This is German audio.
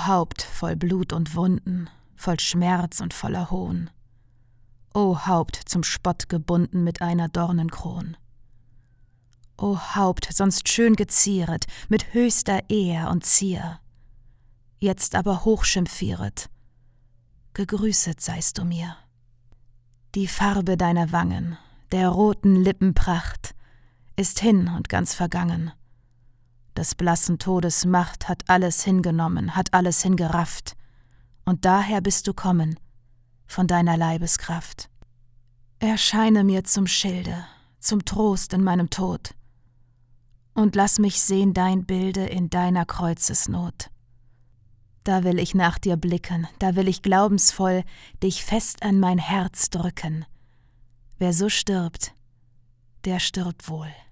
Haupt voll Blut und Wunden, voll Schmerz und voller Hohn. O Haupt zum Spott gebunden mit einer Dornenkron. O Haupt sonst schön gezieret, mit höchster Ehr und Zier, jetzt aber hochschimpfieret, gegrüßet seist du mir. Die Farbe deiner Wangen, der roten Lippen Pracht, ist hin und ganz vergangen. Des blassen Todes Macht hat alles hingenommen, hat alles hingerafft, und daher bist du kommen, von deiner Leibeskraft. Erscheine mir zum Schilde, zum Trost in meinem Tod, und lass mich sehn dein Bilde in deiner Kreuzesnot. Da will ich nach dir blicken, da will ich glaubensvoll dich fest an mein Herz drücken. Wer so stirbt, der stirbt wohl.